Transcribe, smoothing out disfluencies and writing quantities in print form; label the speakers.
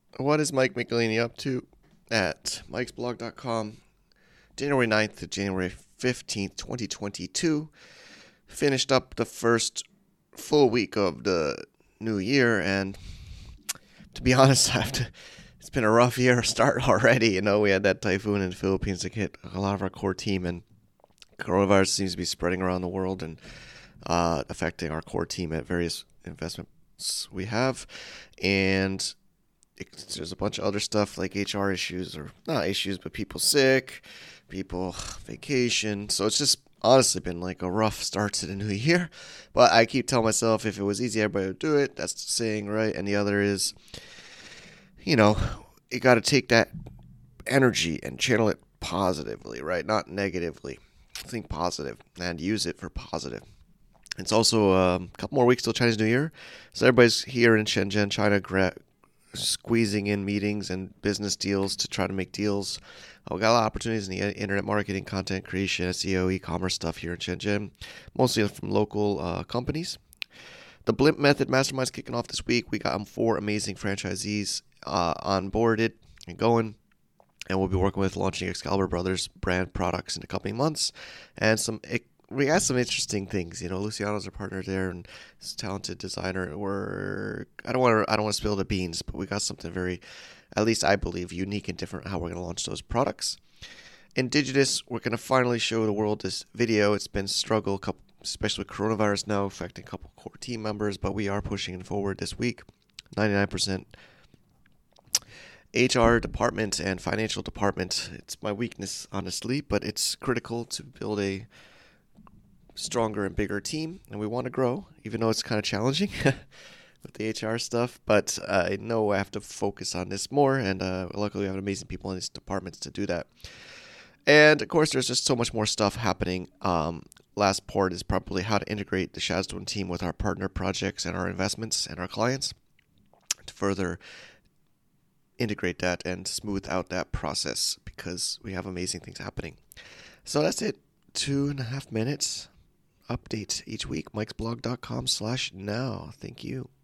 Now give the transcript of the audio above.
Speaker 1: What is Mike Michelini up to at mikesblog.com? January 9th to January 15th, 2022. Finished up the first full week of the new year, and to be honest, it's been a rough year start already. We had that typhoon in the Philippines that hit a lot of our core team, and coronavirus seems to be spreading around the world and affecting our core team at various investments we have. And there's a bunch of other stuff like HR issues, or not issues, but people sick, people vacation. So it's just honestly been like a rough start to the new year. But I keep telling myself if it was easy, everybody would do it. That's the saying, right? And the other is, you know, you got to take that energy and channel it positively, right? Not negatively. Think positive and use it for positive. It's also a couple more weeks till Chinese New Year. So everybody's here in Shenzhen, China, squeezing in meetings and business deals to try to make deals. We got a lot of opportunities in the internet marketing, content creation, SEO, e-commerce stuff here in Shenzhen, mostly from local companies. The Blimp Method Mastermind's kicking off this week. We got 4 amazing franchisees onboarded and going. And we'll be working with launching Excalibur Brothers brand products in the coming months. And we got some interesting things. Luciano's our partner there, and he's a talented designer. I don't want to spill the beans, but we got something very, at least I believe, unique and different how we're going to launch those products. Indigenous, we're going to finally show the world this video. It's been a struggle, especially with coronavirus now affecting a couple core team members, but we are pushing it forward this week. 99% HR department and financial department. It's my weakness, honestly, but it's critical to build a stronger and bigger team, and we want to grow, even though it's kind of challenging with the HR stuff. But I know I have to focus on this more, and luckily we have amazing people in these departments to do that. And of course, there's just so much more stuff happening. Last part is probably how to integrate the Shadowstone team with our partner projects and our investments and our clients to further integrate that and smooth out that process, because we have amazing things happening. So that's it. 2.5 minutes update each week. mikesblog.com/now. Thank you.